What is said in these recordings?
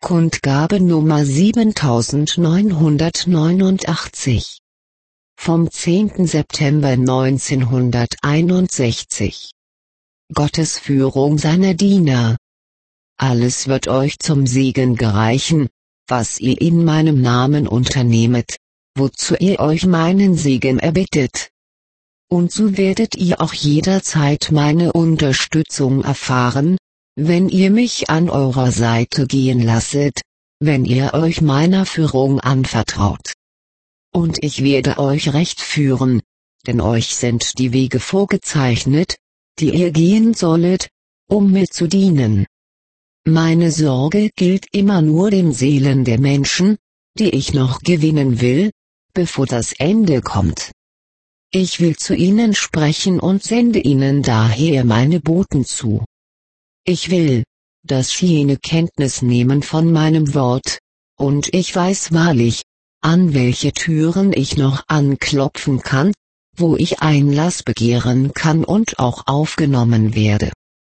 Kundgabe Nummer 7989 vom 10. September 1961. Gottes Führung seiner Diener. Alles wird euch zum Segen gereichen, was ihr in meinem Namen unternehmet, wozu ihr euch meinen Segen erbittet. Und so werdet ihr auch jederzeit meine Unterstützung erfahren, wenn ihr mich an eurer Seite gehen lasset, wenn ihr euch meiner Führung anvertraut. Und ich werde euch recht führen, denn euch sind die Wege vorgezeichnet, die ihr gehen sollet, um mir zu dienen. Meine Sorge gilt immer nur den Seelen der Menschen, die ich noch gewinnen will, bevor das Ende kommt. Ich will zu ihnen sprechen und sende ihnen daher meine Boten zu. Ich will, dass jene Kenntnis nehmen von meinem Wort, und ich weiß wahrlich, an welche Türen ich noch anklopfen kann, wo ich Einlass begehren kann und auch aufgenommen werde.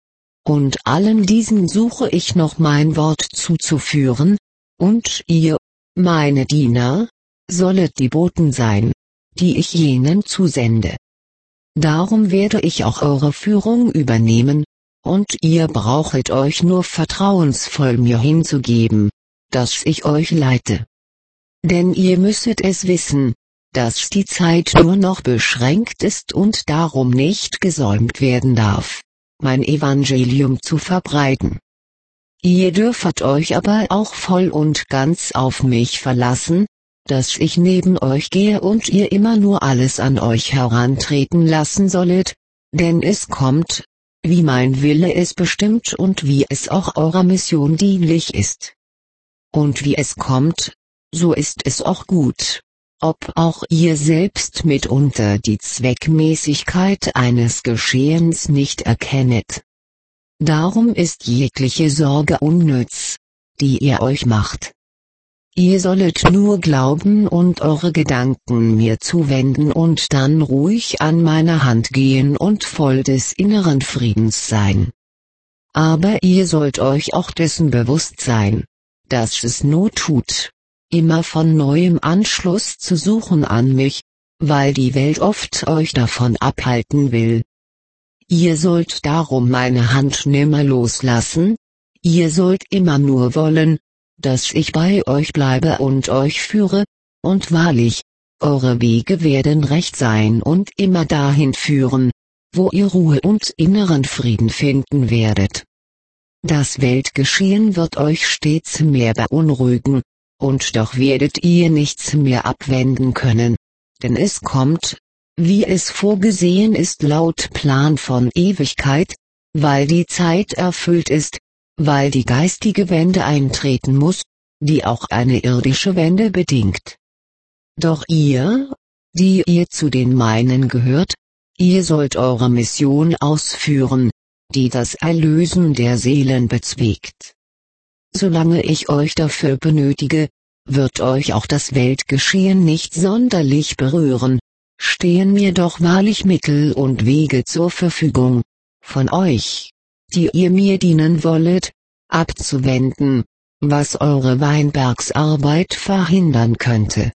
Und allen diesen suche ich noch mein Wort zuzuführen, und ihr, meine Diener, sollet die Boten sein, die ich jenen zusende. Darum werde ich auch eure Führung übernehmen, und ihr brauchet euch nur vertrauensvoll mir hinzugeben, dass ich euch leite. Denn ihr müsset es wissen, dass die Zeit nur noch beschränkt ist und darum nicht gesäumt werden darf, mein Evangelium zu verbreiten. Ihr dürfet euch aber auch voll und ganz auf mich verlassen, dass ich neben euch gehe und ihr immer nur alles an euch herantreten lassen sollet, denn es kommt, wie mein Wille es bestimmt und wie es auch eurer Mission dienlich ist. Und wie es kommt, so ist es auch gut, ob auch ihr selbst mitunter die Zweckmäßigkeit eines Geschehens nicht erkennet. Darum ist jegliche Sorge unnütz, die ihr euch macht. Ihr sollet nur glauben und eure Gedanken mir zuwenden und dann ruhig an meiner Hand gehen und voll des inneren Friedens sein. Aber ihr sollt euch auch dessen bewusst sein, dass es Not tut, immer von neuem Anschluss zu suchen an mich, weil die Welt oft euch davon abhalten will. Ihr sollt darum meine Hand nimmer loslassen, ihr sollt immer nur wollen, dass ich bei euch bleibe und euch führe, und wahrlich, eure Wege werden recht sein und immer dahin führen, wo ihr Ruhe und inneren Frieden finden werdet. Das Weltgeschehen wird euch stets mehr beunruhigen, und doch werdet ihr nichts mehr abwenden können, denn es kommt, wie es vorgesehen ist laut Plan von Ewigkeit, weil die Zeit erfüllt ist, weil die geistige Wende eintreten muss, die auch eine irdische Wende bedingt. Doch ihr, die ihr zu den meinen gehört, ihr sollt eure Mission ausführen, die das Erlösen der Seelen bezweckt. Solange ich euch dafür benötige, wird euch auch das Weltgeschehen nicht sonderlich berühren, stehen mir doch wahrlich Mittel und Wege zur Verfügung, von euch, die ihr mir dienen wollet, abzuwenden, was eure Weinbergsarbeit verhindern könnte.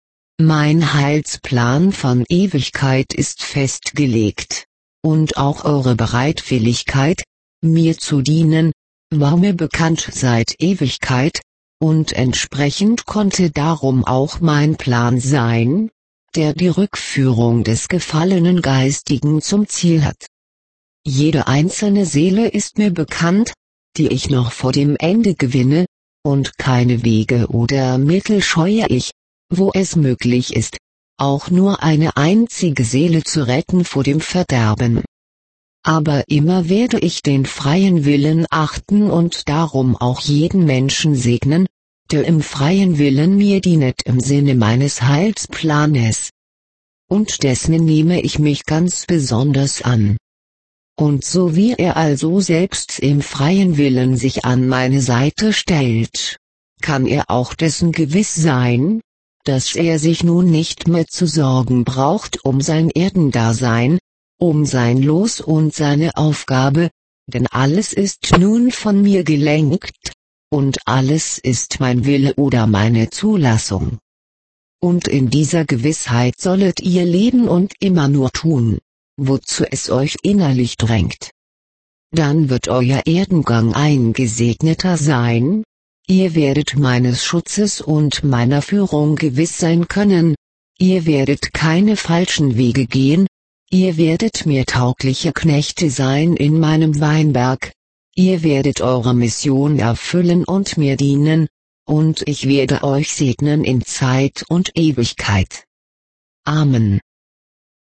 Mein Heilsplan von Ewigkeit ist festgelegt, und auch eure Bereitwilligkeit, mir zu dienen, war mir bekannt seit Ewigkeit, und entsprechend konnte darum auch mein Plan sein, der die Rückführung des gefallenen Geistigen zum Ziel hat. Jede einzelne Seele ist mir bekannt, die ich noch vor dem Ende gewinne, und keine Wege oder Mittel scheue ich, wo es möglich ist, auch nur eine einzige Seele zu retten vor dem Verderben. Aber immer werde ich den freien Willen achten und darum auch jeden Menschen segnen, der im freien Willen mir dienet im Sinne meines Heilsplanes. Und dessen nehme ich mich ganz besonders an. Und so wie er also selbst im freien Willen sich an meine Seite stellt, kann er auch dessen gewiss sein, dass er sich nun nicht mehr zu sorgen braucht um sein Erdendasein, um sein Los und seine Aufgabe, denn alles ist nun von mir gelenkt, und alles ist mein Wille oder meine Zulassung. Und in dieser Gewissheit sollet ihr leben und immer nur tun, wozu es euch innerlich drängt. Dann wird euer Erdengang ein gesegneter sein, ihr werdet meines Schutzes und meiner Führung gewiss sein können, ihr werdet keine falschen Wege gehen, ihr werdet mir taugliche Knechte sein in meinem Weinberg, ihr werdet eure Mission erfüllen und mir dienen, und ich werde euch segnen in Zeit und Ewigkeit. Amen.